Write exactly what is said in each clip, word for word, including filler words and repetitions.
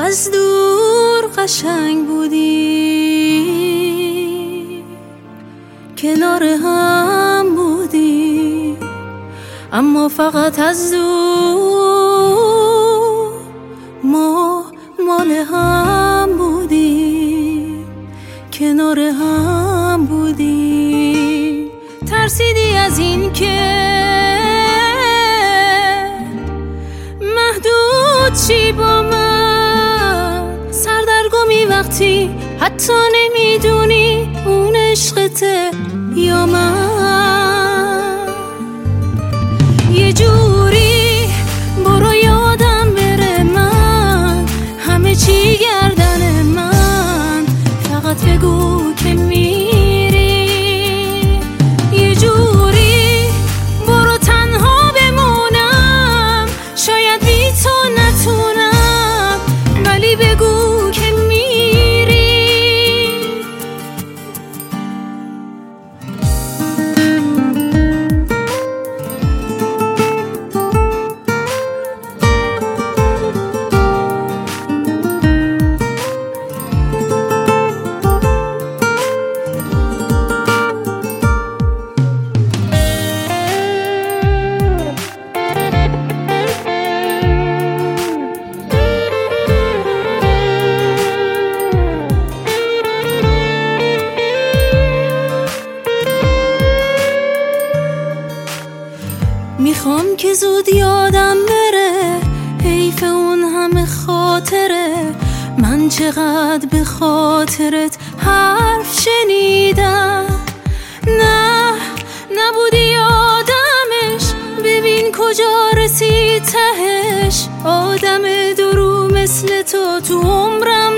از دور قشنگ بودی، کنار هم بودی، اما فقط از دور ما مال هم بودی، کنار هم بودی. ترسیدی از این که محدود چی با من، سردرگمی وقتی حتی نمیدونی اون عشقته یا من. یه جوری برو یادم بره من، همه چی گردن من، فقط بگو که میری. یه جوری برو تنها بمونم، شاید بی تو نتونم، ولی بگو که میری. میخوام که زود یادم بره، حیف اون همه خاطره. من چقدر به خاطرت حرف شنیدم، نه نبودی آدمش، ببین کجا رسید تهش. آدم درو مثل تو تو عمرم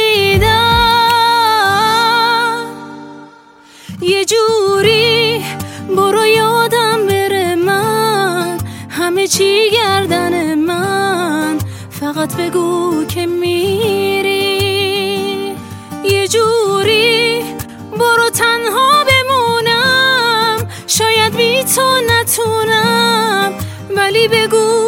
ندیدم. یه جوری برو یادم بره من، همه چی گردن من، فقط بگو که میری. یه جوری برو تنها بمونم، شاید بی تو نتونم، ولی بگو